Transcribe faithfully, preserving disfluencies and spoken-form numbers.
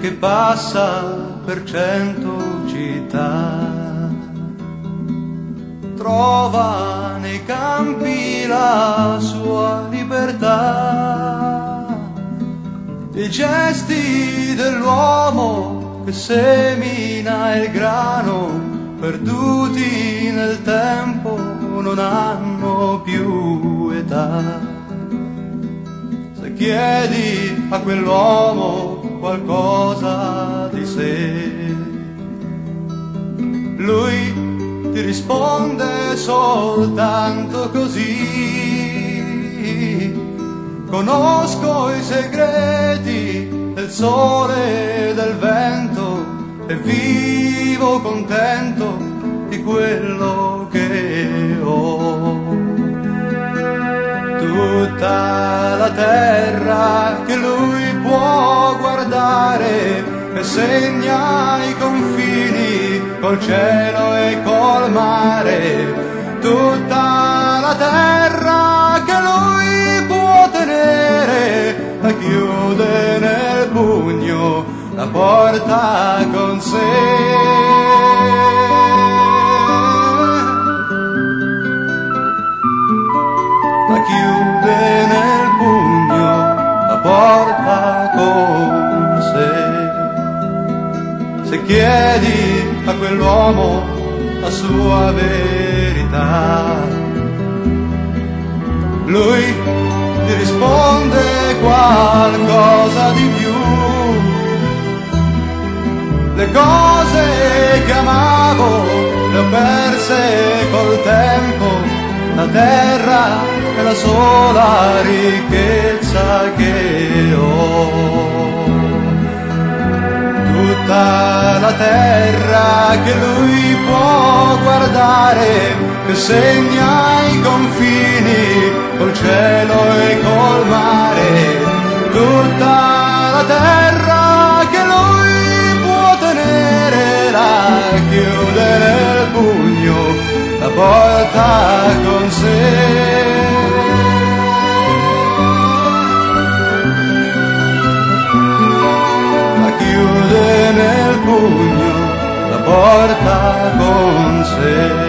che passa per cento città. Trova nei campi la sua libertà, i gesti dell'uomo che semina il grano, perduti nel tempo, non hanno più età. Se chiedi a quell'uomo qualcosa di sé, lui ti risponde soltanto così: conosco i segreti del sole e del vento e vivo contento di quello che ho. Tutta la terra che lui può guardare e segna i confini col cielo e col mare. Tutta la terra che lui può tenere la chiude nel pugno, la porta con sé. La chiude nel pugno, la porta con sé. Se chiedi a quell'uomo la sua verità, lui ti risponde qualcosa di più. Le cose che amavo le ho perse col tempo, la terra è la sola ricchezza che ho. Tutta la terra che lui può guardare, che segna i confini col cielo e col mare. Tutta la terra che lui può tenere, la chiude nel pugno, la porta con sé. La chiude nel pugno, la porta con sé.